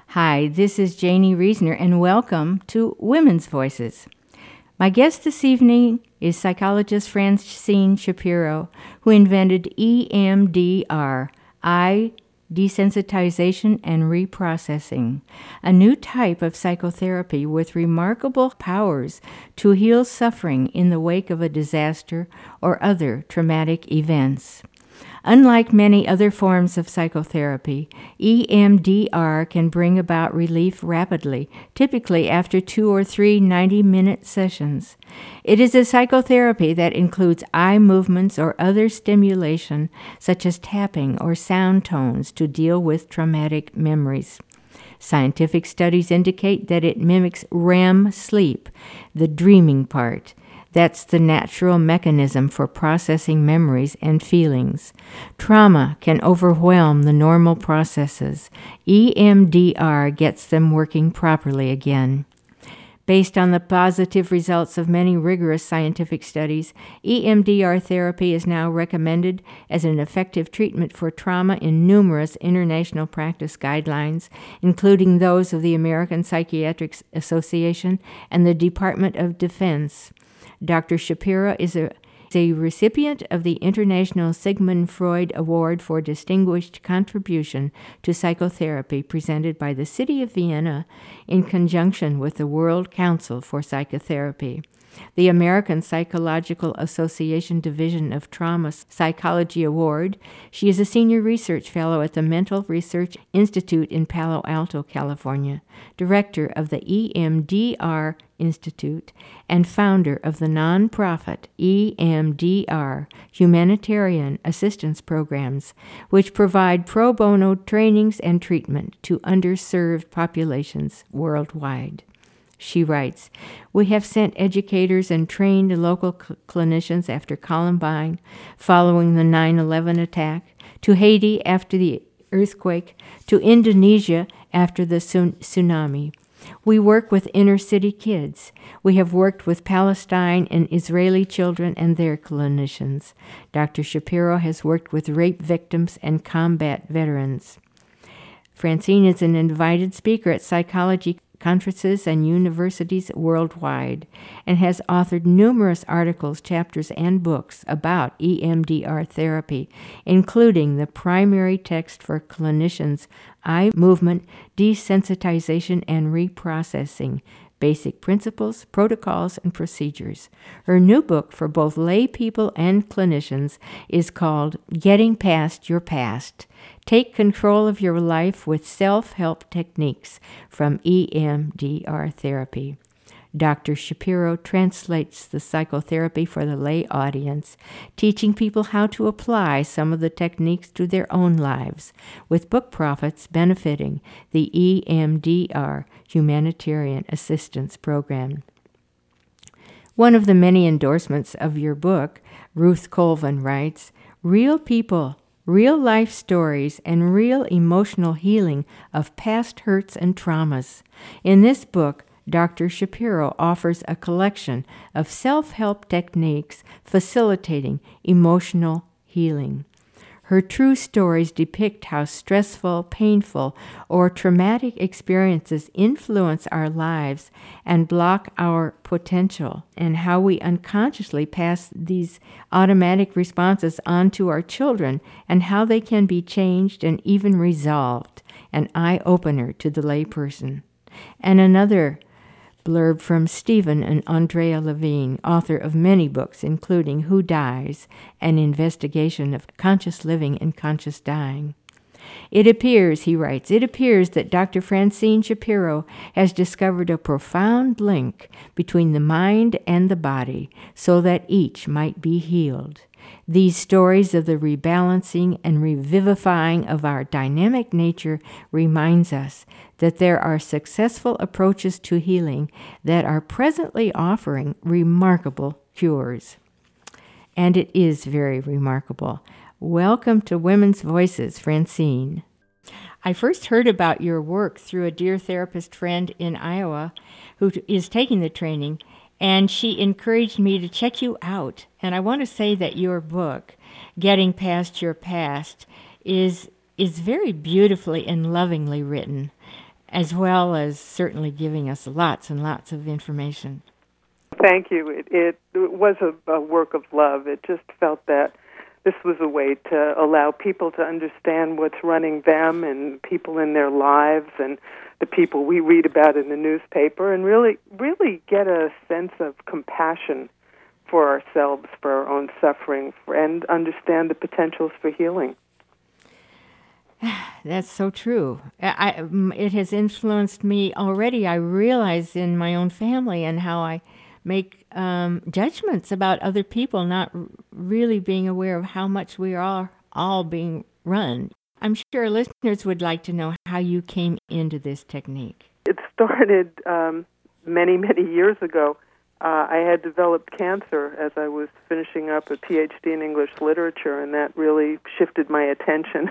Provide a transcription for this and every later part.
Hi, this is Janie Reisner, and welcome to Women's Voices. My guest this evening is psychologist Francine Shapiro, who invented EMDR, eye desensitization and reprocessing, a new type of psychotherapy with remarkable powers to heal suffering in the wake of a disaster or other traumatic events. Unlike many other forms of psychotherapy, EMDR can bring about relief rapidly, typically after 2 or 3 90-minute sessions. It is a psychotherapy that includes eye movements or other stimulation, such as tapping or sound tones, to deal with traumatic memories. Scientific studies indicate that it mimics REM sleep, the dreaming part. That's the natural mechanism for processing memories and feelings. Trauma can overwhelm the normal processes. EMDR gets them working properly again. Based on the positive results of many rigorous scientific studies, EMDR therapy is now recommended as an effective treatment for trauma in numerous international practice guidelines, including those of the American Psychiatric Association and the Department of Defense. Dr. Shapiro is a recipient of the International Sigmund Freud Award for Distinguished Contribution to Psychotherapy, presented by the City of Vienna in conjunction with the World Council for Psychotherapy. The American Psychological Association Division of Trauma Psychology Award. She is a senior research fellow at the Mental Research Institute in Palo Alto, California, director of the EMDR Institute, and founder of the nonprofit EMDR Humanitarian Assistance Programs, which provide pro bono trainings and treatment to underserved populations worldwide. She writes, "We have sent educators and trained local clinicians after Columbine, following the 9/11 attack, to Haiti after the earthquake, to Indonesia after the tsunami. We work with inner-city kids. We have worked with Palestine and Israeli children and their clinicians. Dr. Shapiro has worked with rape victims and combat veterans." Francine is an invited speaker at psychology conferences and universities worldwide, and has authored numerous articles, chapters, and books about EMDR therapy, including the primary text for clinicians, Eye Movement Desensitization and Reprocessing, Basic Principles, Protocols, and Procedures. Her new book for both lay people and clinicians is called Getting Past Your Past. Take control of your life with self-help techniques from EMDR therapy. Dr. Shapiro translates the psychotherapy for the lay audience, teaching people how to apply some of the techniques to their own lives, with book profits benefiting the EMDR Humanitarian Assistance Program. One of the many endorsements of your book, Ruth Colvin writes, "Real people, real life stories, and real emotional healing of past hurts and traumas." In this book, Dr. Shapiro offers a collection of self-help techniques facilitating emotional healing. Her true stories depict how stressful, painful, or traumatic experiences influence our lives and block our potential, and how we unconsciously pass these automatic responses on to our children, and how they can be changed and even resolved, an eye-opener to the layperson. And another blurb from Stephen and Andrea Levine, author of many books, including Who Dies? An Investigation of Conscious Living and Conscious Dying. "It appears," he writes, "it appears that Dr. Francine Shapiro has discovered a profound link between the mind and the body so that each might be healed. These stories of the rebalancing and revivifying of our dynamic nature reminds us that there are successful approaches to healing that are presently offering remarkable cures." And it is very remarkable. Welcome to Women's Voices, Francine. I first heard about your work through a dear therapist friend in Iowa who is taking the training, and she encouraged me to check you out. And I want to say that your book, Getting Past Your Past, is very beautifully and lovingly written. as well as certainly giving us lots and lots of information. Thank you. It was a work of love. It just felt that this was a way to allow people to understand what's running them and people in their lives and the people we read about in the newspaper, and really get a sense of compassion for ourselves, for our own suffering, and understand the potentials for healing. That's so true. It has influenced me already. I realize in my own family and how I make judgments about other people, not really being aware of how much we are all being run. I'm sure listeners would like to know how you came into this technique. It started many, many years ago. I had developed cancer as I was finishing up a PhD in English literature, and that really shifted my attention.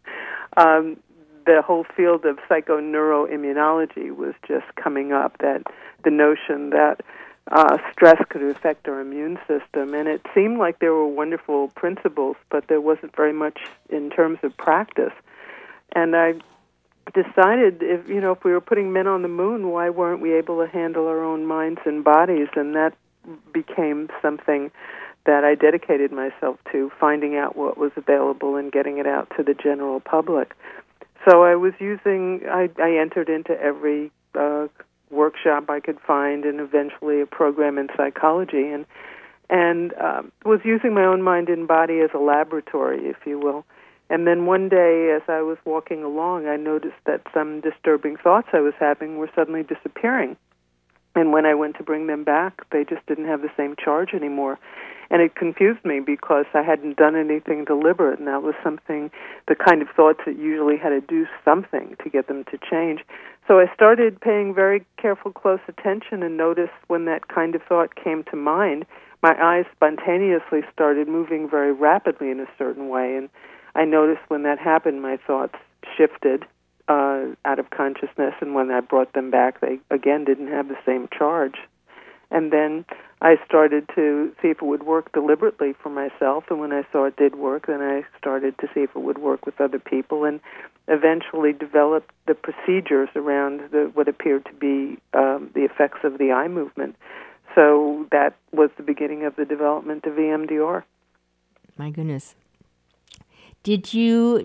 The whole field of psychoneuroimmunology was just coming up, that the notion that stress could affect our immune system, and it seemed like there were wonderful principles, but there wasn't very much in terms of practice. And I decided, if we were putting men on the moon, why weren't we able to handle our own minds and bodies? And that became something that I dedicated myself to, finding out what was available and getting it out to the general public. So I entered into every workshop I could find, and eventually a program in psychology, and was using my own mind and body as a laboratory, if you will. And then one day, as I was walking along, I noticed that some disturbing thoughts I was having were suddenly disappearing. And when I went to bring them back, they just didn't have the same charge anymore. And it confused me because I hadn't done anything deliberate, and that was something, the kind of thoughts that usually had to do something to get them to change. So I started paying very careful, close attention and noticed when that kind of thought came to mind, my eyes spontaneously started moving very rapidly in a certain way. And I noticed when that happened, my thoughts shifted out of consciousness, and when I brought them back, they again didn't have the same charge. And then I started to see if it would work deliberately for myself, and when I saw it did work, then I started to see if it would work with other people, and eventually developed the procedures around what appeared to be the effects of the eye movement. So that was the beginning of the development of EMDR. My goodness. Did you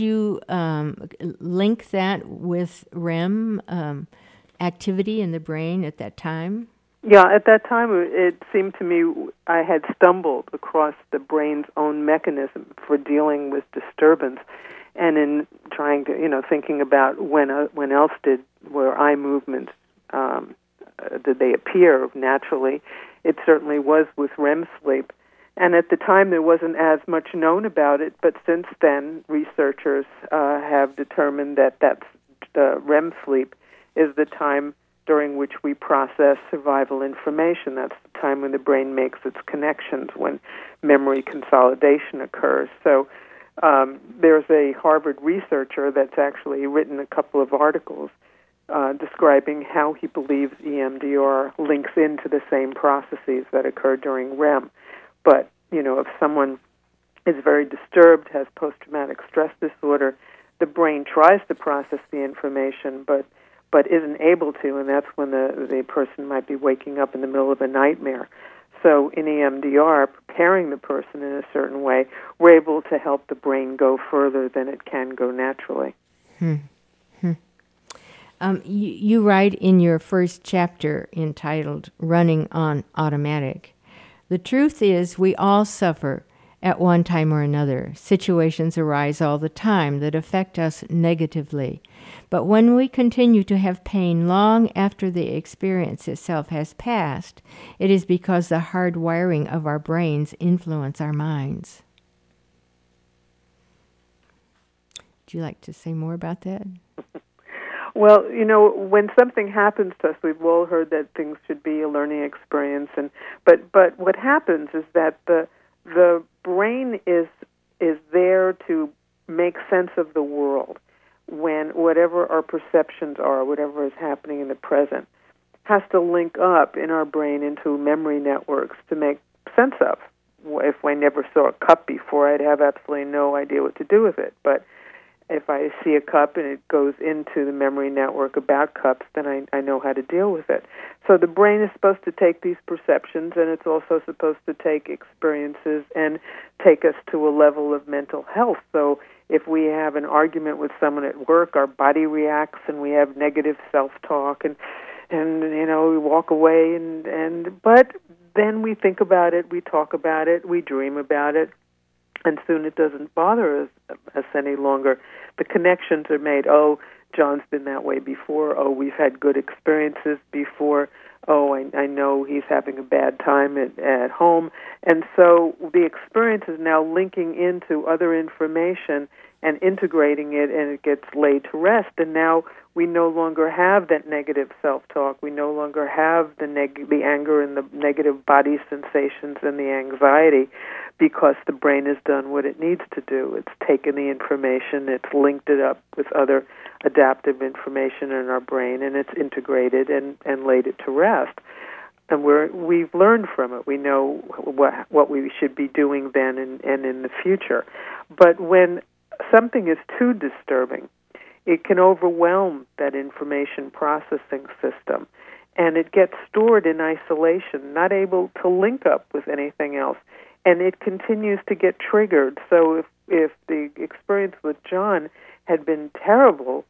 link that with REM activity in the brain at that time? Yeah, at that time it seemed to me I had stumbled across the brain's own mechanism for dealing with disturbance, and in trying to, thinking about when else were eye movements did they appear naturally, it certainly was with REM sleep. And at the time, there wasn't as much known about it, but since then, researchers have determined that REM sleep is the time during which we process survival information. That's the time when the brain makes its connections, when memory consolidation occurs. So there's a Harvard researcher that's actually written a couple of articles describing how he believes EMDR links into the same processes that occur during REM. But, if someone is very disturbed, has post-traumatic stress disorder, the brain tries to process the information, but isn't able to, and that's when the person might be waking up in the middle of a nightmare. So in EMDR, preparing the person in a certain way, we're able to help the brain go further than it can go naturally. You write in your first chapter entitled Running on Automatic, the truth is we all suffer at one time or another. Situations arise all the time that affect us negatively. But when we continue to have pain long after the experience itself has passed, it is because the hard wiring of our brains influence our minds. Would you like to say more about that? Well, when something happens to us, we've all heard that things should be a learning experience, but what happens is that the brain is there to make sense of the world when whatever our perceptions are, whatever is happening in the present, has to link up in our brain into memory networks to make sense of. If I never saw a cup before, I'd have absolutely no idea what to do with it, but if I see a cup and it goes into the memory network about cups, then I know how to deal with it. So the brain is supposed to take these perceptions, and it's also supposed to take experiences and take us to a level of mental health. So if we have an argument with someone at work, our body reacts, and we have negative self-talk, and we walk away, but then we think about it, we talk about it, we dream about it, and soon it doesn't bother us any longer. The connections are made. Oh, John's been that way before. Oh, we've had good experiences before. Oh, I know he's having a bad time at home. And so the experience is now linking into other information and integrating it, and it gets laid to rest. And now we no longer have that negative self-talk. We no longer have the anger and the negative body sensations and the anxiety, because the brain has done what it needs to do. It's taken the information, it's linked it up with other adaptive information in our brain, and it's integrated and laid it to rest. And we've learned from it. We know what we should be doing then and in the future. But when something is too disturbing, it can overwhelm that information processing system, and it gets stored in isolation, not able to link up with anything else, and it continues to get triggered. So if the experience with John had been terrible,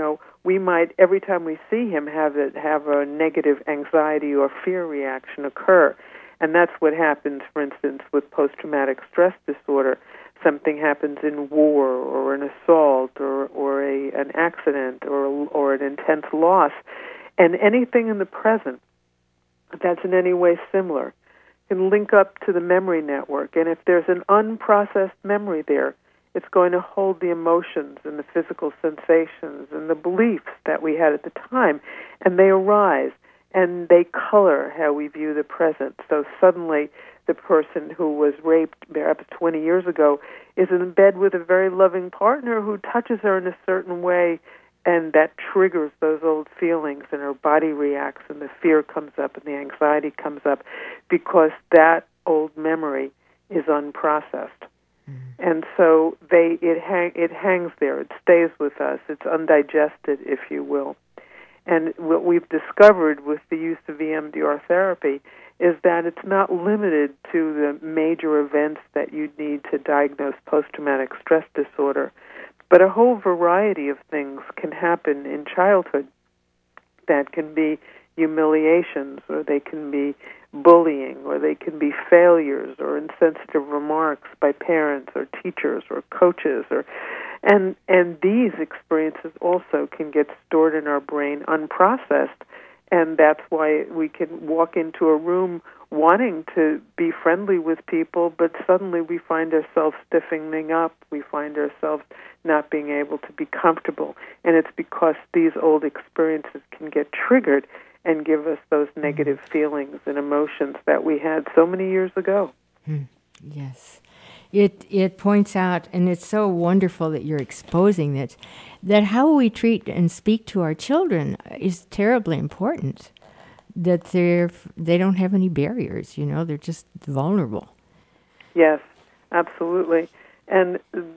we might, every time we see him, have a negative anxiety or fear reaction occur. And that's what happens, for instance, with post-traumatic stress disorder. Something happens in war or an assault or an accident or an intense loss, and anything in the present that's in any way similar can link up to the memory network. And if there's an unprocessed memory there, it's going to hold the emotions and the physical sensations and the beliefs that we had at the time, and they arise and they color how we view the present. So suddenly the person who was raped perhaps 20 years ago is in bed with a very loving partner who touches her in a certain way, and that triggers those old feelings, and her body reacts, and the fear comes up, and the anxiety comes up, because that old memory is unprocessed. And so it hangs there. It stays with us. It's undigested, if you will. And what we've discovered with the use of EMDR therapy is that it's not limited to the major events that you need to diagnose post-traumatic stress disorder, but a whole variety of things can happen in childhood that can be humiliations, or they can be bullying, or they can be failures or insensitive remarks by parents or teachers or coaches, and these experiences also can get stored in our brain unprocessed, and that's why we can walk into a room wanting to be friendly with people, but suddenly we find ourselves stiffening up, we find ourselves not being able to be comfortable, and it's because these old experiences can get triggered and give us those negative feelings and emotions that we had so many years ago. Yes. It points out, and it's so wonderful that you're exposing it, that how we treat and speak to our children is terribly important. That they don't have any barriers, they're just vulnerable. Yes, absolutely. And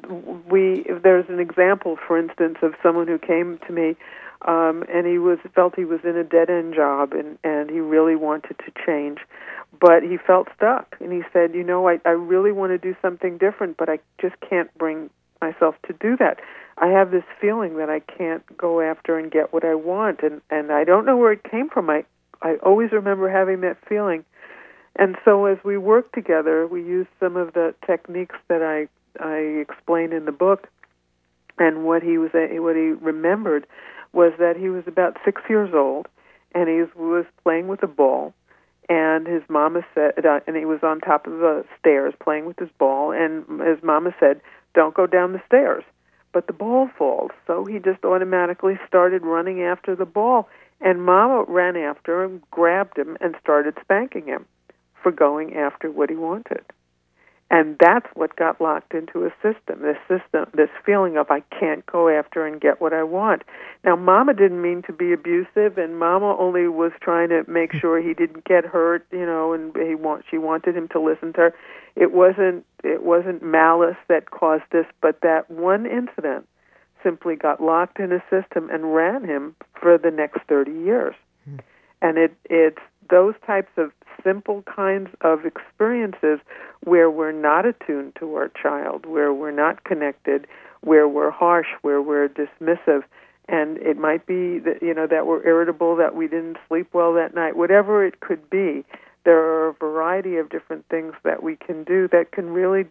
there's an example, for instance, of someone who came to me, and he felt he was in a dead-end job, and he really wanted to change, but he felt stuck. And he said, I really want to do something different, but I just can't bring myself to do that. I have this feeling that I can't go after and get what I want, and I don't know where it came from. I always remember having that feeling. And so as we worked together, we used some of the techniques that I explain in the book, and what he remembered was that he was about 6 years old, and he was playing with a ball, and his mama said, and he was on top of the stairs playing with his ball, and his mama said, "Don't go down the stairs." But the ball falls, so he just automatically started running after the ball, and Mama ran after him, grabbed him, and started spanking him for going after what he wanted. And that's what got locked into a system, this feeling of I can't go after and get what I want. Now, Mama didn't mean to be abusive, and Mama only was trying to make sure he didn't get hurt, and she wanted him to listen to her. It wasn't malice that caused this, but that one incident simply got locked in a system and ran him for the next 30 years. And it's those types of simple kinds of experiences where we're not attuned to our child, where we're not connected, where we're harsh, where we're dismissive, and it might be that that we're irritable, that we didn't sleep well that night, whatever it could be. There are a variety of different things that we can do that can really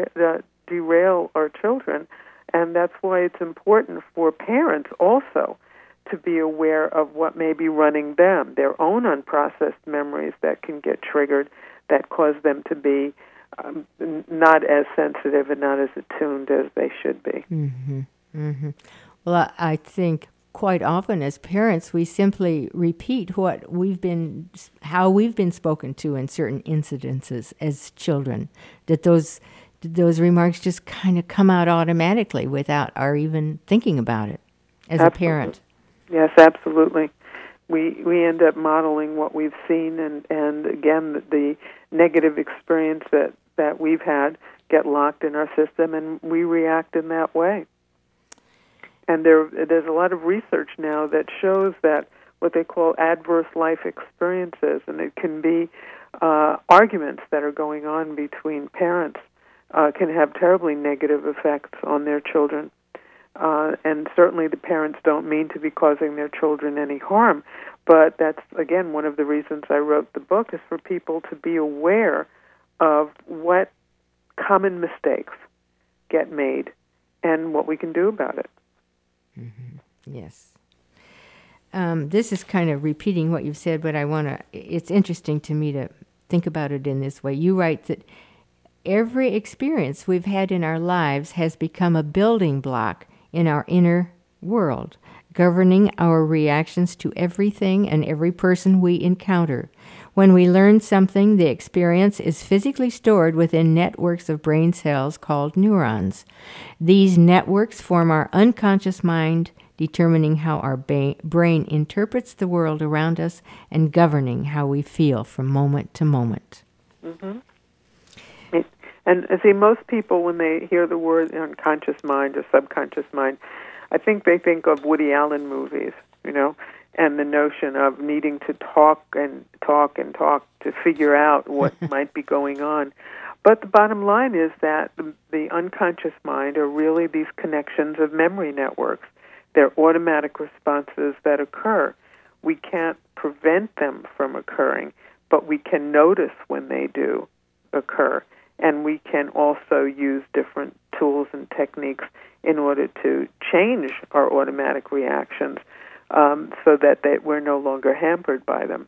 derail our children, and that's why it's important for parents also to be aware of what may be running them, their own unprocessed memories that can get triggered, that cause them to be not as sensitive and not as attuned as they should be. Mm-hmm. Mm-hmm. Well, I think quite often as parents, we simply repeat how we've been spoken to in certain incidences as children, that those remarks just kind of come out automatically without our even thinking about it as a parent. Yes, absolutely. We end up modeling what we've seen, and again, the negative experience that we've had get locked in our system, and we react in that way. And there's a lot of research now that shows that what they call adverse life experiences, and it can be arguments that are going on between parents, can have terribly negative effects on their children. And certainly the parents don't mean to be causing their children any harm, but that's, again, one of the reasons I wrote the book, is for people to be aware of what common mistakes get made and what we can do about it. Mm-hmm. Yes. This is kind of repeating what you've said, but it's interesting to me to think about it in this way. You write that every experience we've had in our lives has become a building block in our inner world, governing our reactions to everything and every person we encounter. When we learn something, the experience is physically stored within networks of brain cells called neurons. These networks form our unconscious mind, determining how our brain interprets the world around us and governing how we feel from moment to moment. Mm-hmm. And see, most people, when they hear the word unconscious mind or subconscious mind, I think they think of Woody Allen movies, and the notion of needing to talk and talk and talk to figure out what might be going on. But the bottom line is that the unconscious mind are really these connections of memory networks. They're automatic responses that occur. We can't prevent them from occurring, but we can notice when they do occur. And we can also use different tools and techniques in order to change our automatic reactions so that we're no longer hampered by them.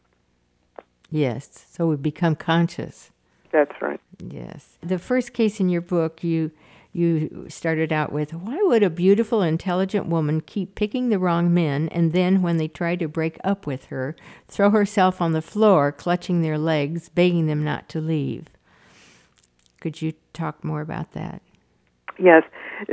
Yes, so we become conscious. That's right. Yes. The first case in your book, you started out with, why would a beautiful, intelligent woman keep picking the wrong men, and then when they try to break up with her, throw herself on the floor, clutching their legs, begging them not to leave? Could you talk more about that? Yes.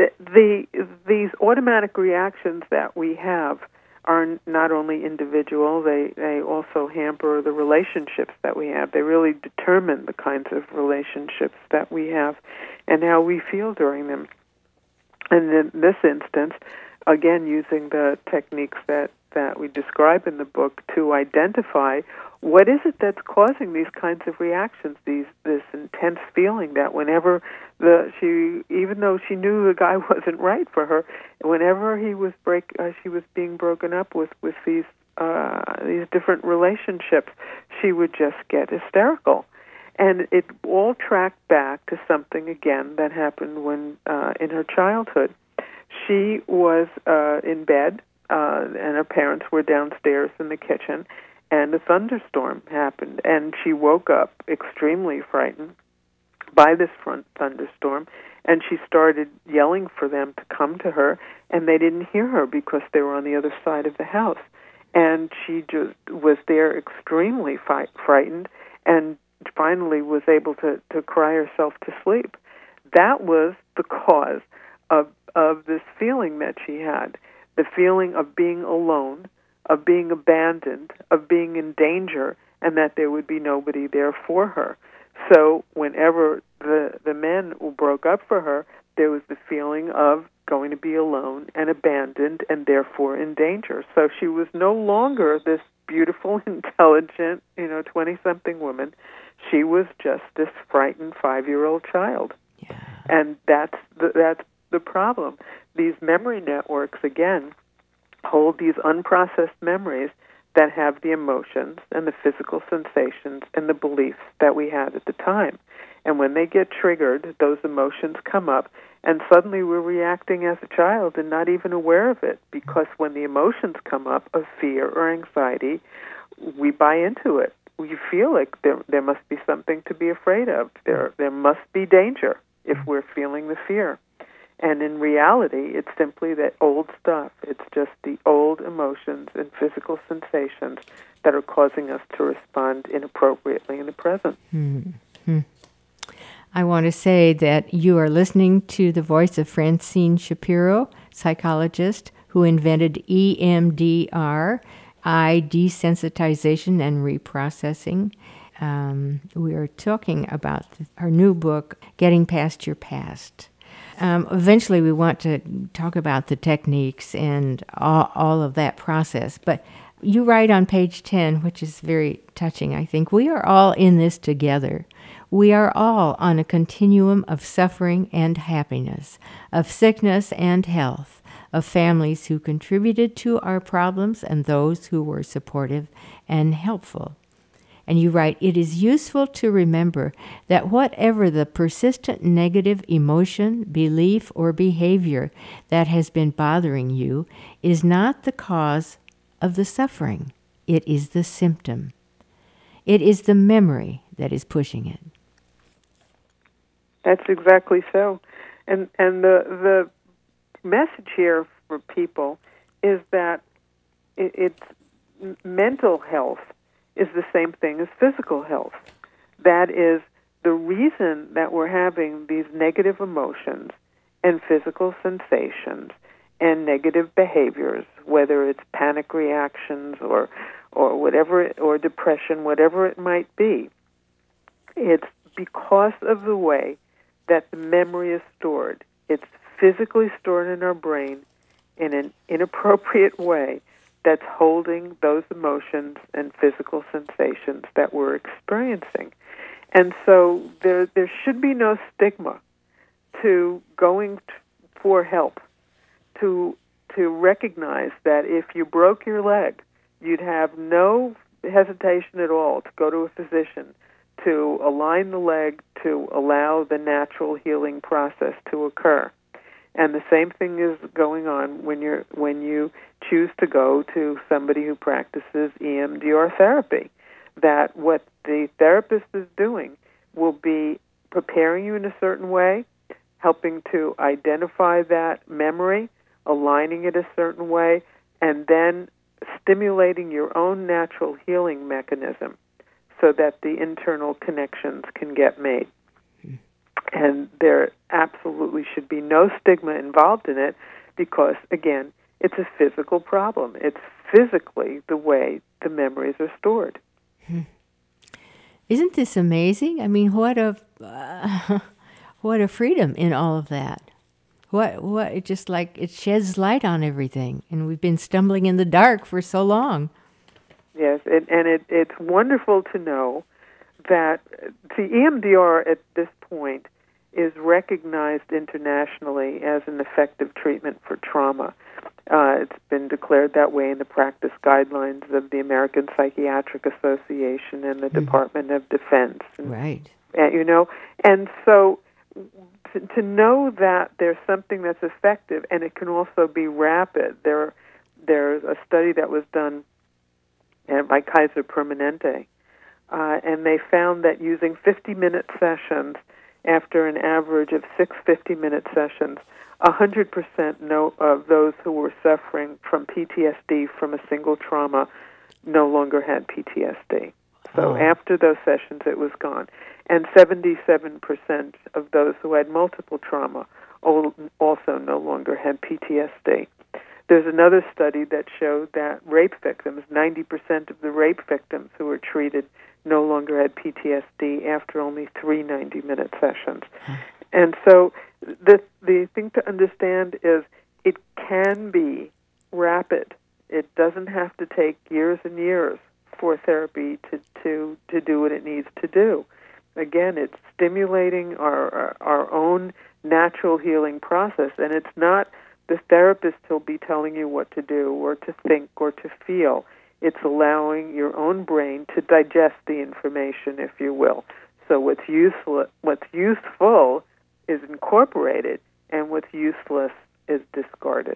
These automatic reactions that we have are not only individual, they also hamper the relationships that we have. They really determine the kinds of relationships that we have and how we feel during them. And in this instance, again, using the techniques that we describe in the book to identify what is it that's causing these kinds of reactions, this intense feeling that whenever even though she knew the guy wasn't right for her, whenever she was being broken up with these different relationships, she would just get hysterical. And it all tracked back to something, again, that happened when in her childhood. She was in bed, and her parents were downstairs in the kitchen, and a thunderstorm happened, and she woke up extremely frightened by this thunderstorm, and she started yelling for them to come to her, and they didn't hear her because they were on the other side of the house. And she just was there extremely frightened, and finally was able to cry herself to sleep. That was the cause of this feeling that she had, the feeling of being alone, of being abandoned, of being in danger, and that there would be nobody there for her. So whenever the men broke up for her, there was the feeling of going to be alone and abandoned and therefore in danger. So she was no longer this beautiful, intelligent, 20-something woman. She was just this frightened 5-year-old child. Yeah. And that's the problem. These memory networks, again, hold these unprocessed memories that have the emotions and the physical sensations and the beliefs that we had at the time. And when they get triggered, those emotions come up, and suddenly we're reacting as a child and not even aware of it, because when the emotions come up of fear or anxiety, we buy into it. We feel like there must be something to be afraid of. There must be danger if we're feeling the fear. And in reality, it's simply that old stuff. It's just the old emotions and physical sensations that are causing us to respond inappropriately in the present. Mm-hmm. I want to say that you are listening to the voice of Francine Shapiro, psychologist who invented EMDR, eye desensitization and reprocessing. We are talking about her new book, Getting Past Your Past. Eventually, we want to talk about the techniques and all of that process. But you write on page 10, which is very touching, I think, we are all in this together. We are all on a continuum of suffering and happiness, of sickness and health, of families who contributed to our problems and those who were supportive and helpful. And you write, it is useful to remember that whatever the persistent negative emotion, belief, or behavior that has been bothering you is not the cause of the suffering. It is the symptom. It is the memory that is pushing it. That's exactly so. And the message here for people is that it's mental health is the same thing as physical health. That is, the reason that we're having these negative emotions and physical sensations and negative behaviors, whether it's panic reactions or whatever, or depression, whatever it might be, it's because of the way that the memory is stored. It's physically stored in our brain in an inappropriate way that's holding those emotions and physical sensations that we're experiencing. And so there should be no stigma to going for help, to recognize that if you broke your leg, you'd have no hesitation at all to go to a physician to align the leg to allow the natural healing process to occur. And the same thing is going on when you choose to go to somebody who practices EMDR therapy. That what the therapist is doing will be preparing you in a certain way, helping to identify that memory, aligning it a certain way, and then stimulating your own natural healing mechanism so that the internal connections can get made. And there absolutely should be no stigma involved in it because, again, it's a physical problem. It's physically the way the memories are stored. Isn't this amazing? I mean, what a freedom in all of that. What it just like it sheds light on everything, and we've been stumbling in the dark for so long. Yes, it's wonderful to know that the EMDR at this point is recognized internationally as an effective treatment for trauma. It's been declared that way in the practice guidelines of the American Psychiatric Association and the Department of Defense. Right. And so to know that there's something that's effective, and it can also be rapid. There's a study that was done by Kaiser Permanente, and they found that using 50-minute sessions after an average of 6 50-minute sessions, 100% of those who were suffering from PTSD from a single trauma no longer had PTSD. So after those sessions, it was gone. And 77% of those who had multiple trauma also no longer had PTSD. There's another study that showed that rape victims, 90% of the rape victims who were treated no longer had PTSD after only 3 90-minute sessions. And so the thing to understand is it can be rapid. It doesn't have to take years and years for therapy to do what it needs to do. Again, it's stimulating our own natural healing process, and it's not the therapist who'll be telling you what to do or to think or to feel. It's allowing your own brain to digest the information, if you will. So what's useful is incorporated, and what's useless is discarded.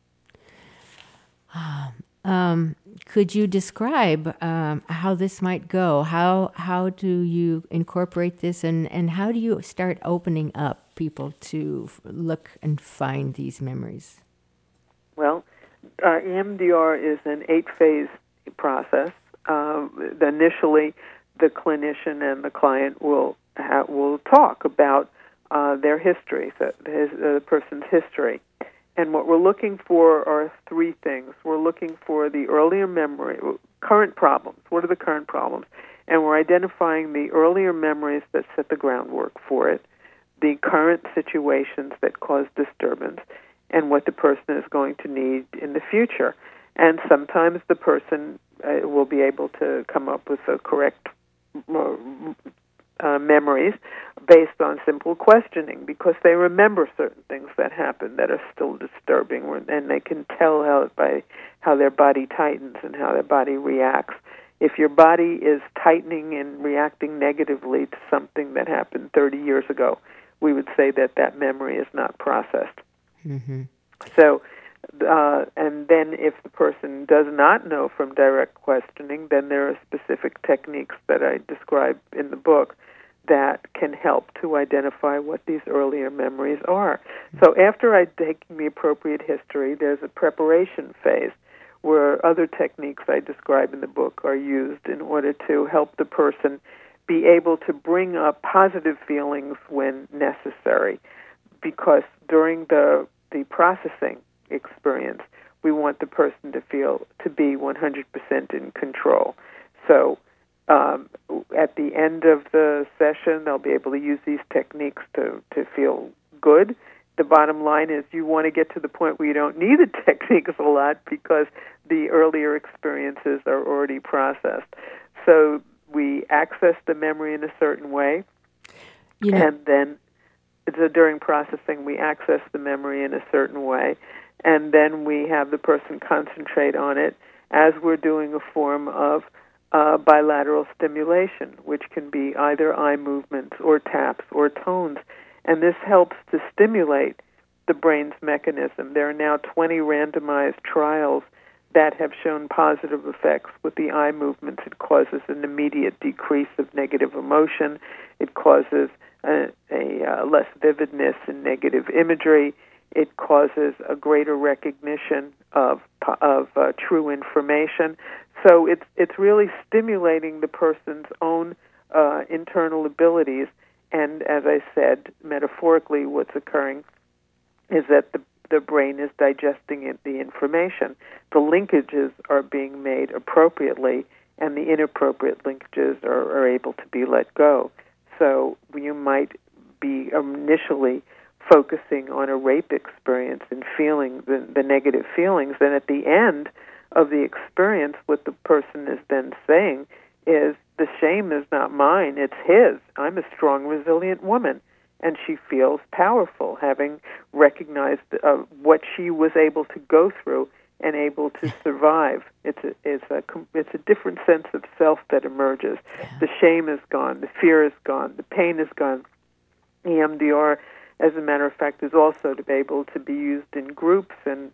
Could you describe how this might go? How do you incorporate this, and how do you start opening up people to look and find these memories? Well, EMDR is an 8-phase process. Initially, the clinician and the client will talk about their history, the person's history. And what we're looking for are 3 things. We're looking for the earlier memory, current problems. What are the current problems? And we're identifying the earlier memories that set the groundwork for it, the current situations that cause disturbance, and what the person is going to need in the future. And sometimes the person will be able to come up with the correct memories based on simple questioning, because they remember certain things that happen that are still disturbing, and they can tell by how their body tightens and how their body reacts. If your body is tightening and reacting negatively to something that happened 30 years ago, we would say that memory is not processed. Mm-hmm. So, and then if the person does not know from direct questioning, then there are specific techniques that I describe in the book that can help to identify what these earlier memories are. So after I've taken the appropriate history, there's a preparation phase where other techniques I describe in the book are used in order to help the person be able to bring up positive feelings when necessary, because during the processing experience, we want the person to be 100% in control. So at the end of the session, they'll be able to use these techniques to feel good. The bottom line is you want to get to the point where you don't need the techniques a lot, because the earlier experiences are already processed. So we access the memory in a certain way, and then during processing we access the memory in a certain way, and then we have the person concentrate on it as we're doing a form of bilateral stimulation, which can be either eye movements or taps or tones. And this helps to stimulate the brain's mechanism. There are now 20 randomized trials that have shown positive effects with the eye movements. It causes an immediate decrease of negative emotion. It causes a less vividness in negative imagery. It causes a greater recognition of true information. So it's really stimulating the person's own internal abilities. And as I said, metaphorically, what's occurring is that the brain is digesting the information. The linkages are being made appropriately, and the inappropriate linkages are able to be let go. So you might be initially focusing on a rape experience and feeling the negative feelings, and at the end of the experience, what the person is then saying is, the shame is not mine, it's his. I'm a strong, resilient woman. And she feels powerful, having recognized what she was able to go through and able to survive. It's a different sense of self that emerges. Yeah. The shame is gone, the fear is gone, the pain is gone. EMDR, as a matter of fact, is also to be able to be used in groups, and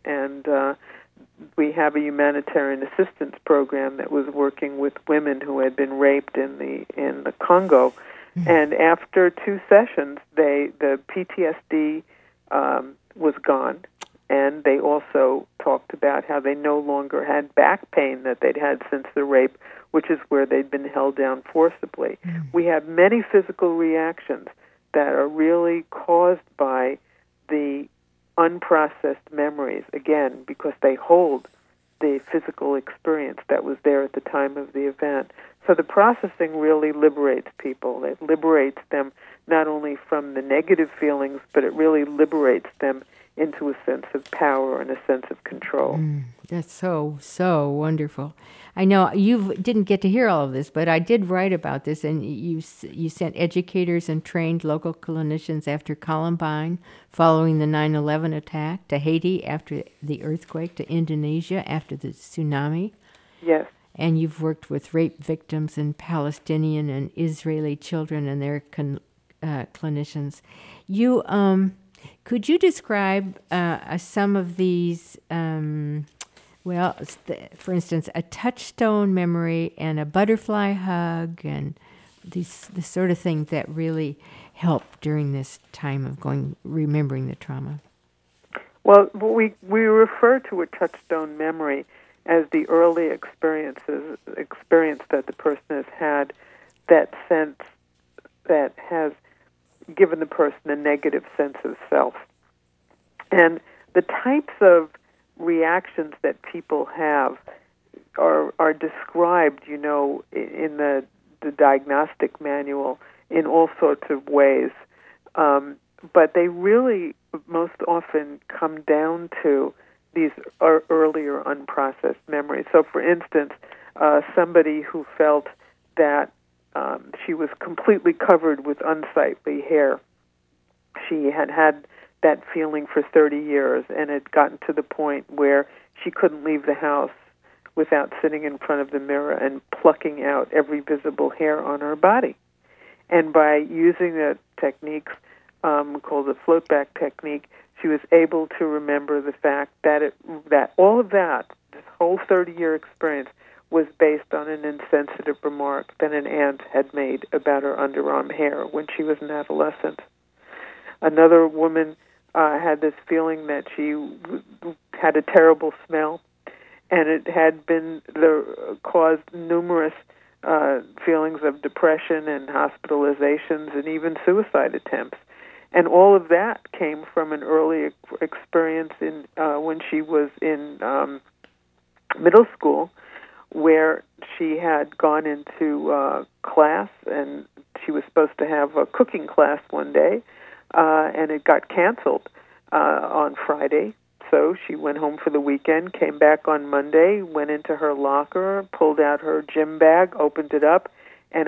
we have a humanitarian assistance program that was working with women who had been raped in the Congo. Mm-hmm. And after 2 sessions, the PTSD was gone, and they also talked about how they no longer had back pain that they'd had since the rape, which is where they'd been held down forcibly. Mm-hmm. We have many physical reactions that are really caused by the unprocessed memories, again, because they hold the physical experience that was there at the time of the event. So the processing really liberates people. It liberates them not only from the negative feelings, but it really liberates them into a sense of power and a sense of control. That's so wonderful. I know you didn't get to hear all of this, but I did write about this, and you sent educators and trained local clinicians after Columbine, following the 9/11 attack, to Haiti after the earthquake, to Indonesia after the tsunami. Yes. And you've worked with rape victims and Palestinian and Israeli children and their clinicians. You could you describe some of these? For instance, a touchstone memory and a butterfly hug, and the sort of thing that really helped during this time of remembering the trauma. Well, we refer to a touchstone memory as the early experience that the person has had, that sense that has given the person a negative sense of self. And the types of reactions that people have are described, in the diagnostic manual in all sorts of ways. But they really most often come down to these earlier unprocessed memories. So, for instance, somebody who felt that she was completely covered with unsightly hair. She had that feeling for 30 years and had gotten to the point where she couldn't leave the house without sitting in front of the mirror and plucking out every visible hair on her body. And by using the techniques called the float back technique, she was able to remember the fact that all of that, this whole 30-year experience, was based on an insensitive remark that an aunt had made about her underarm hair when she was an adolescent. Another woman had this feeling that she had a terrible smell, and it had caused numerous feelings of depression and hospitalizations and even suicide attempts. And all of that came from an early experience when she was in middle school, where she had gone into class, and she was supposed to have a cooking class one day, and it got canceled on Friday. So she went home for the weekend, came back on Monday, went into her locker, pulled out her gym bag, opened it up, and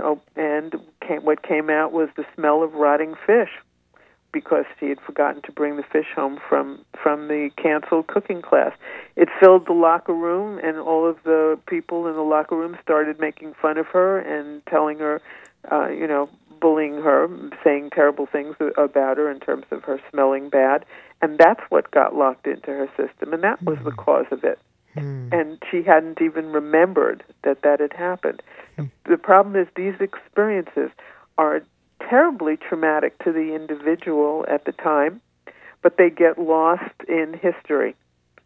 what came out was the smell of rotting fish, because she had forgotten to bring the fish home from the canceled cooking class. It filled the locker room, and all of the people in the locker room started making fun of her and telling her, bullying her, saying terrible things about her in terms of her smelling bad. And that's what got locked into her system, and that was the cause of it. And she hadn't even remembered that had happened. The problem is these experiences are terribly traumatic to the individual at the time, but they get lost in history.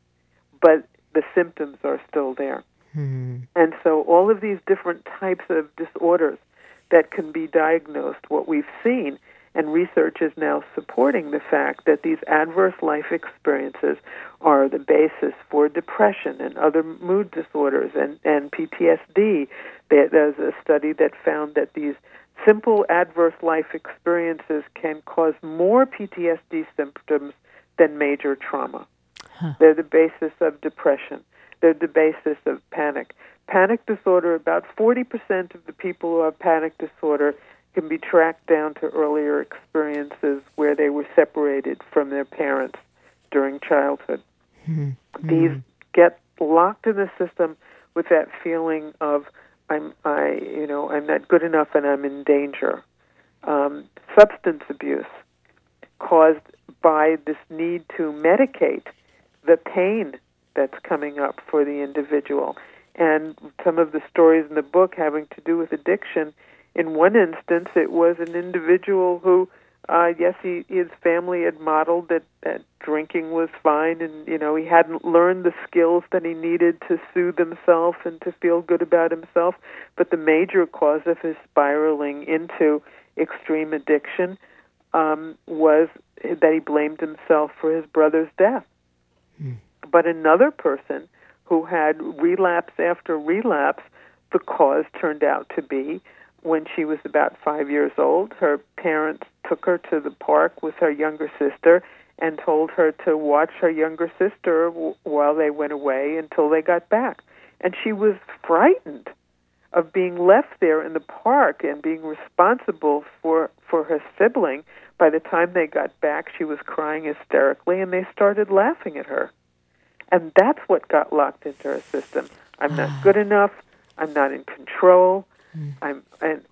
But the symptoms are still there. And so all of these different types of disorders that can be diagnosed, what we've seen, and research is now supporting the fact that these adverse life experiences are the basis for depression and other mood disorders and PTSD. There's a study that found that these simple adverse life experiences can cause more PTSD symptoms than major trauma. They're the basis of depression. They're the basis of panic. Panic disorder, about 40% of the people who have panic disorder can be tracked down to earlier experiences where they were separated from their parents during childhood. These get locked in the system with that feeling of I'm not good enough and I'm in danger. Substance abuse caused by this need to medicate the pain that's coming up for the individual. And some of the stories in the book having to do with addiction, in one instance, it was an individual who, his family had modeled that drinking was fine, and, he hadn't learned the skills that he needed to soothe himself and to feel good about himself. But the major cause of his spiraling into extreme addiction was that he blamed himself for his brother's death. But another person who had relapse after relapse the cause turned out to be when she was about 5 years old. Her parents took her to the park with her younger sister and told her to watch her younger sister while they went away until they got back. And she was frightened of being left there in the park and being responsible for her sibling. By the time they got back, she was crying hysterically, and they started laughing at her. And that's what got locked into her system. I'm not good enough. I'm not in control. And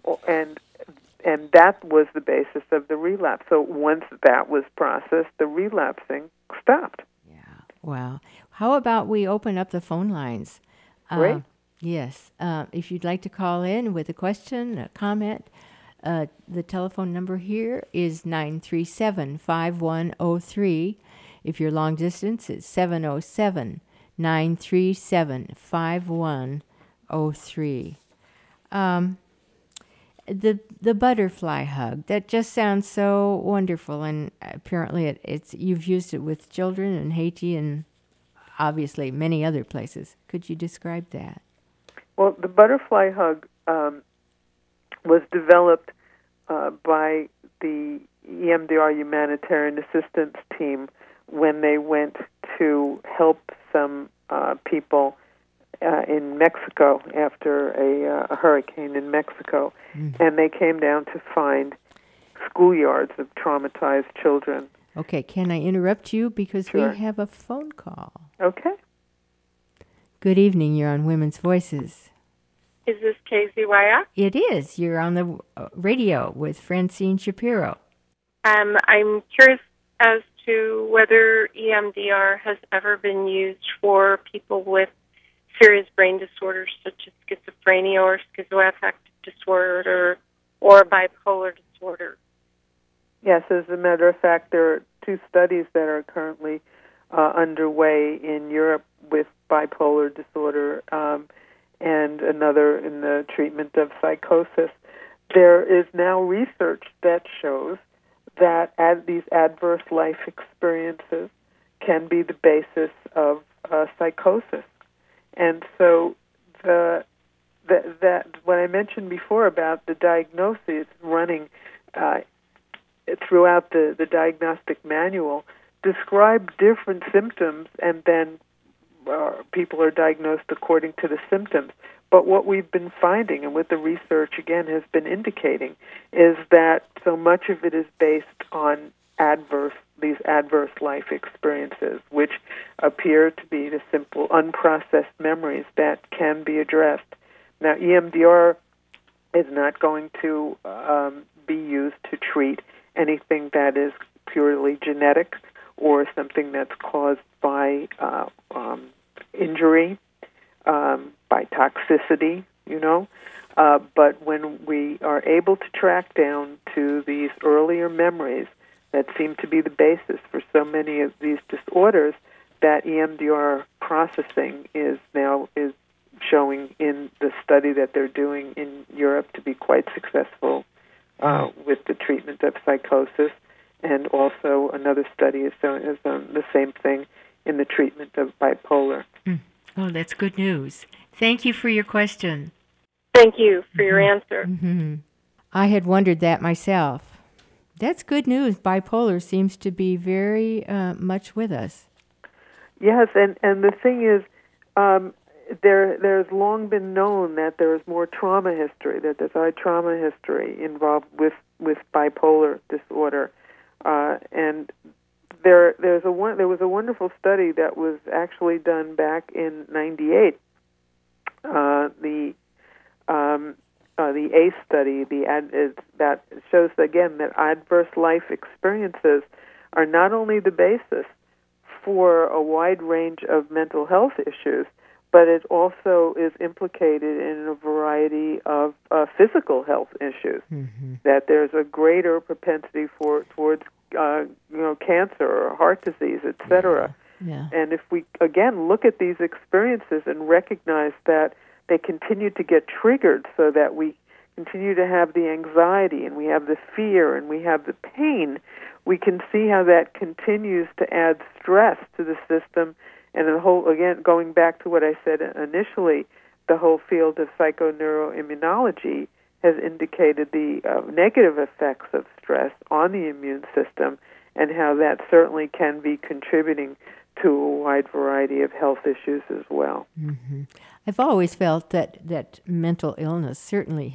that was the basis of the relapse. So once that was processed, the relapsing stopped. Yeah. Wow. How about we open up the phone lines? Great. Yes. If you'd like to call in with a question, a comment, the telephone number here is 937-5103. If you're long distance, it's 707-937-5103. The butterfly hug, that just sounds so wonderful, and apparently it's you've used it with children in Haiti and obviously many other places. Could you describe that? Well, the butterfly hug was developed by the EMDR humanitarian assistance team when they went to help some people in Mexico after a hurricane in Mexico. And they came down to find schoolyards of traumatized children. Okay, can I interrupt you because Sure. we have a phone call? Okay. Good evening, you're on Women's Voices. Is this KZYX? It is. You're on the radio with Francine Shapiro. I'm curious as to whether EMDR has ever been used for people with serious brain disorders such as schizophrenia or schizoaffective disorder or bipolar disorder. Yes, as a matter of fact, there are 2 studies that are currently underway in Europe with bipolar disorder and another in the treatment of psychosis. There is now research that shows that these adverse life experiences can be the basis of psychosis. And so that what I mentioned before about the diagnosis running throughout the diagnostic manual describe different symptoms, and then people are diagnosed according to the symptoms. But what we've been finding, and what the research again has been indicating, is that so much of it is based on these adverse life experiences, which appear to be the simple unprocessed memories that can be addressed. Now, EMDR is not going to be used to treat anything that is purely genetic or something that's caused by injury, by toxicity, but when we are able to track down to these earlier memories that seem to be the basis for so many of these disorders, that EMDR processing is showing in the study that they're doing in Europe to be quite successful with the treatment of psychosis, and also another study has done the same thing in the treatment of bipolar. Oh, that's good news. Thank you for your question. Thank you for your answer. I had wondered that myself. That's good news. Bipolar seems to be very much with us. Yes, and the thing is, there's long been known that there is more trauma history, that there's high trauma history involved with bipolar disorder, and there was a wonderful study that was actually done back in '98. The ACE study, that shows again that adverse life experiences are not only the basis for a wide range of mental health issues, but it also is implicated in a variety of physical health issues. That there's a greater propensity towards cancer or heart disease, etc. Yeah. And if we again look at these experiences and recognize that they continue to get triggered, so that we continue to have the anxiety and we have the fear and we have the pain, we can see how that continues to add stress to the system. And the whole, again, going back to what I said initially, the whole field of psychoneuroimmunology has indicated the negative effects of stress on the immune system and how that certainly can be contributing to a wide variety of health issues as well. Mm-hmm. I've always felt that mental illness certainly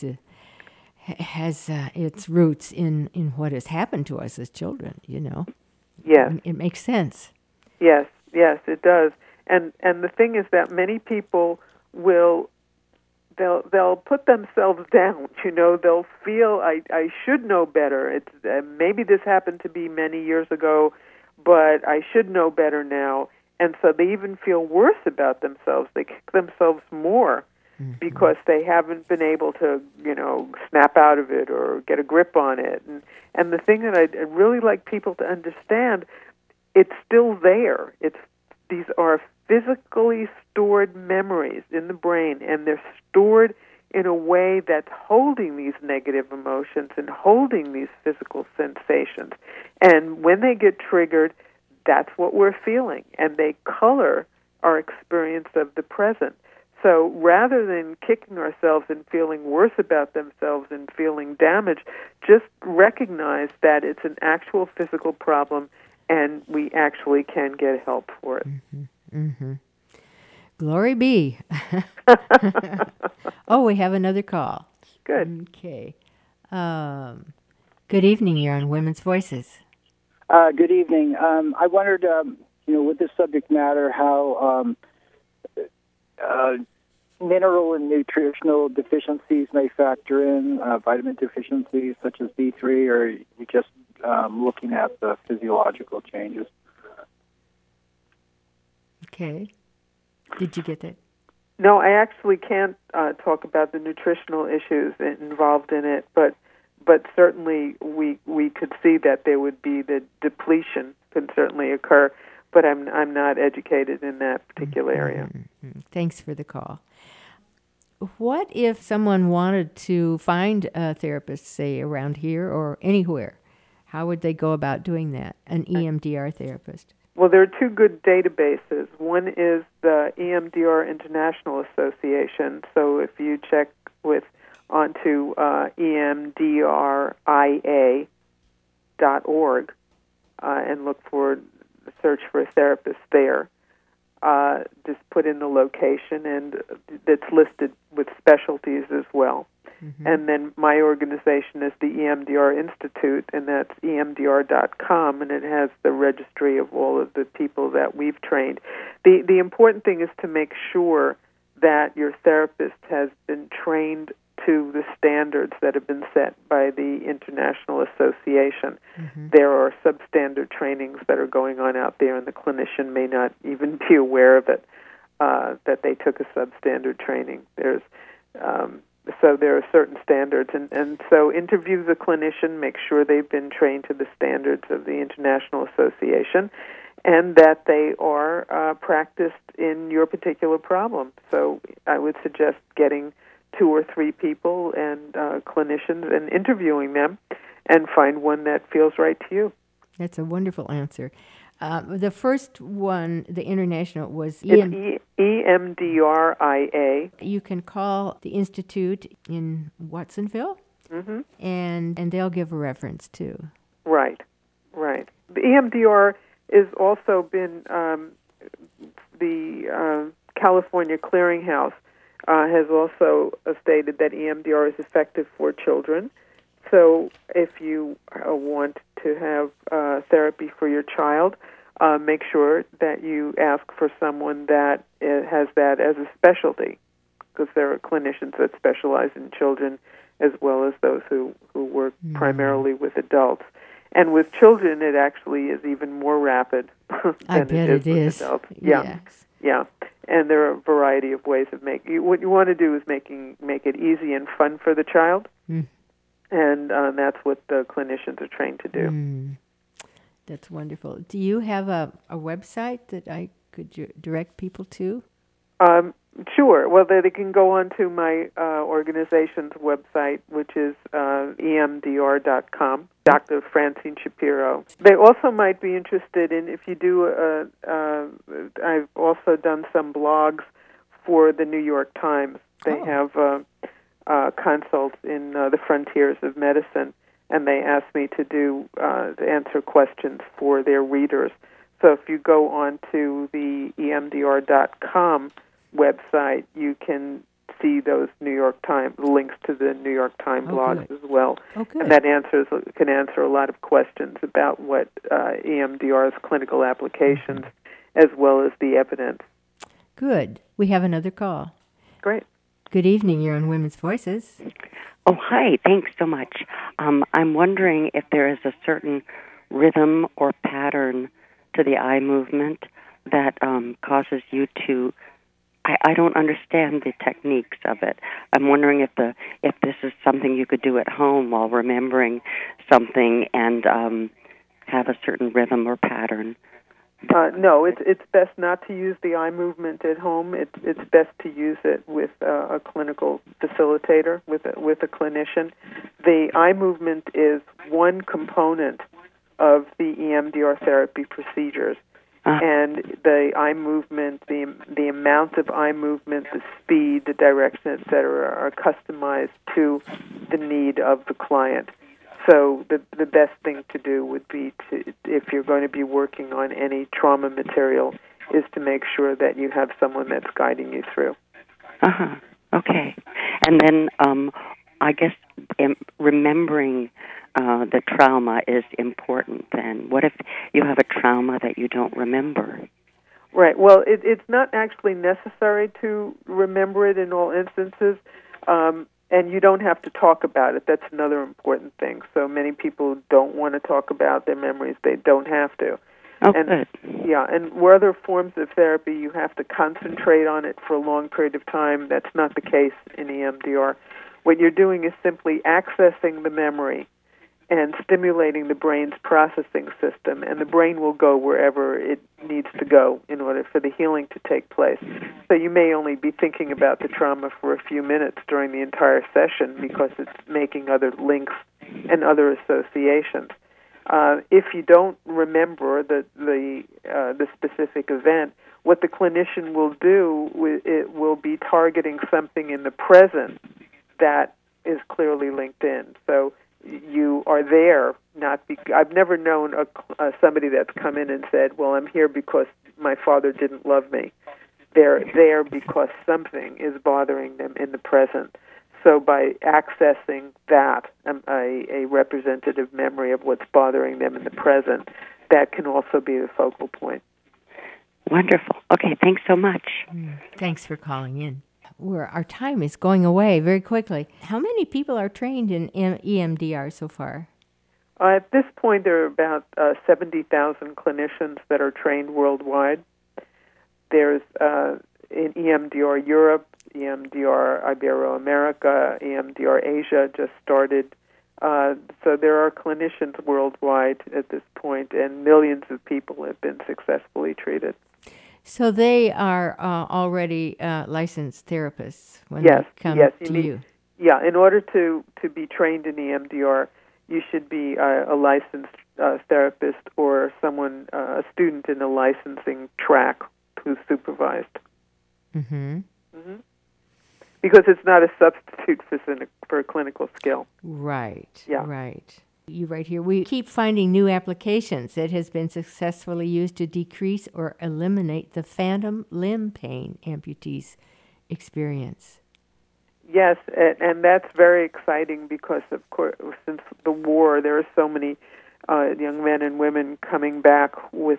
has its roots in what has happened to us as children, Yes. It makes sense. Yes, it does. And the thing is that many people they'll put themselves down. They'll feel I should know better. It's maybe this happened to be many years ago, but I should know better now. And so they even feel worse about themselves. They kick themselves more because they haven't been able to, snap out of it or get a grip on it. And the thing that I'd really like people to understand, it's still there. These are physically stored memories in the brain, and they're stored in a way that's holding these negative emotions and holding these physical sensations. And when they get triggered, that's what we're feeling, and they color our experience of the present. So rather than kicking ourselves and feeling worse about themselves and feeling damaged, just recognize that it's an actual physical problem and we actually can get help for it. Mm-hmm. Mm-hmm. Glory be. Oh, we have another call. Good. Okay. Good evening. You're on Women's Voices. Good evening. I wondered, with this subject matter, how mineral and nutritional deficiencies may factor in, vitamin deficiencies such as D3, or you just looking at the physiological changes? Okay. Did you get that? No, I actually can't talk about the nutritional issues involved in it, but certainly we could see that there would be the depletion could certainly occur, but I'm not educated in that particular area. Mm-hmm. Thanks for the call. What if someone wanted to find a therapist, say, around here or anywhere? How would they go about doing that, an EMDR therapist? Well, there are two good databases. One is the EMDR International Association. So if you check onto emdria.org and search for a therapist there, just put in the location, and it's listed with specialties as well. Mm-hmm. And then my organization is the EMDR Institute, and that's emdr.com, and it has the registry of all of the people that we've trained. The important thing is to make sure that your therapist has been trained to the standards that have been set by the International Association. Mm-hmm. There are substandard trainings that are going on out there, and the clinician may not even be aware of it, that they took a substandard training. So there are certain standards, and so interview the clinician, make sure they've been trained to the standards of the International Association, and that they are practiced in your particular problem. So I would suggest getting 2 or 3 people and clinicians and interviewing them and find one that feels right to you. That's a wonderful answer. The first one, the international, was EMDRIA. You can call the Institute in Watsonville, mm-hmm. and they'll give a reference too. Right. The EMDR has also been the California Clearinghouse has also stated that EMDR is effective for children. So if you want to have therapy for your child, make sure that you ask for someone that has that as a specialty, because there are clinicians that specialize in children as well as those who work primarily with adults. And with children, it actually is even more rapid than it is with adults. Yeah. And there are a variety of ways of making. What you want to do is make it easy and fun for the child, and that's what the clinicians are trained to do. That's wonderful. Do you have a website that I could direct people to? Sure. Well, they can go on to my organization's website, which is emdr.com, Dr. Francine Shapiro. They also might be interested in, if you do, I've also done some blogs for the New York Times. They have consults in the frontiers of medicine, and they asked me to answer questions for their readers. So if you go on to the emdr.com website, you can see those New York Times links to the New York Times blogs as well. And that can answer a lot of questions about what EMDR's clinical applications as well as the evidence. Good. We have another call. Great. Good evening. You're on Women's Voices. Oh, hi. Thanks so much. I'm wondering if there is a certain rhythm or pattern to the eye movement that causes you to... I don't understand the techniques of it. I'm wondering if this is something you could do at home while remembering something and have a certain rhythm or pattern. No, it's best not to use the eye movement at home. It's best to use it with a clinical facilitator, with a clinician. The eye movement is one component of the EMDR therapy procedures. And the eye movement, the amount of eye movement, the speed, the direction, etc., are customized to the need of the client. So the best thing to do would be to, if you're going to be working on any trauma material, is to make sure that you have someone that's guiding you through. Okay. And then I guess remembering the trauma is important then. What if you have a trauma that you don't remember? Right. Well, it's not actually necessary to remember it in all instances, and you don't have to talk about it. That's another important thing. So many people don't want to talk about their memories. They don't have to. Good. Yeah, and where other forms of therapy, you have to concentrate on it for a long period of time. That's not the case in EMDR. What you're doing is simply accessing the memory and stimulating the brain's processing system, and the brain will go wherever it needs to go in order for the healing to take place. So you may only be thinking about the trauma for a few minutes during the entire session because it's making other links and other associations. If you don't remember the specific event, what the clinician will do, it will be targeting something in the present that is clearly linked in. So you are there, I've never known somebody that's come in and said, well, I'm here because my father didn't love me. They're there because something is bothering them in the present. So by accessing that, a representative memory of what's bothering them in the present, that can also be the focal point. Wonderful. Okay, thanks so much. Thanks for calling in. Our time is going away very quickly. How many people are trained in EMDR so far? At this point, there are about 70,000 clinicians that are trained worldwide. There's in EMDR Europe, EMDR Ibero-America, EMDR Asia just started. So there are clinicians worldwide at this point, and millions of people have been successfully treated. So they are already licensed therapists when they come to you? Yeah, in order to be trained in EMDR, you should be a licensed therapist or someone, a student in a licensing track who's supervised. Mm-hmm. Mm-hmm. Because it's not a substitute for a clinical skill. Right, yeah. Right. You right here. We keep finding new applications that has been successfully used to decrease or eliminate the phantom limb pain amputees experience. Yes, and that's very exciting because, of course, since the war, there are so many young men and women coming back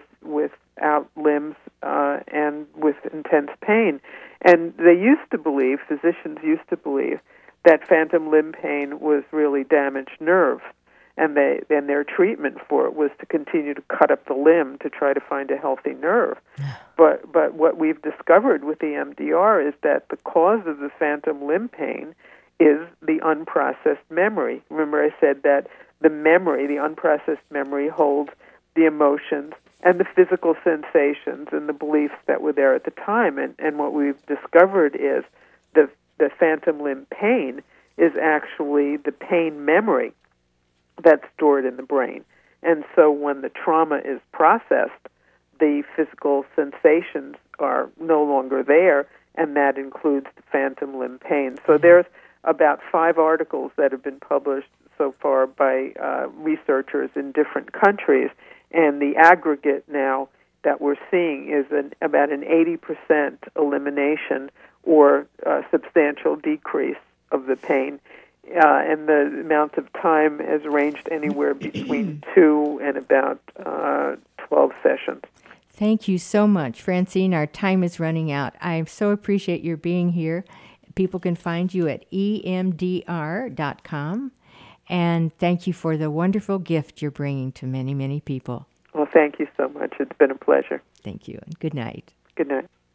without limbs and with intense pain. And physicians used to believe, that phantom limb pain was really damaged nerve. And their treatment for it was to continue to cut up the limb to try to find a healthy nerve. But what we've discovered with EMDR is that the cause of the phantom limb pain is the unprocessed memory. Remember I said that the unprocessed memory holds the emotions and the physical sensations and the beliefs that were there at the time. And what we've discovered is the phantom limb pain is actually the pain memory that's stored in the brain. And so when the trauma is processed, the physical sensations are no longer there, and that includes the phantom limb pain. So there's about 5 articles that have been published so far by researchers in different countries, and the aggregate now that we're seeing is about an 80% elimination or substantial decrease of the pain. And the amount of time has ranged anywhere between 2 and about 12 sessions. Thank you so much, Francine. Our time is running out. I so appreciate your being here. People can find you at emdr.com. And thank you for the wonderful gift you're bringing to many, many people. Well, thank you so much. It's been a pleasure. Thank you, and good night. Good night.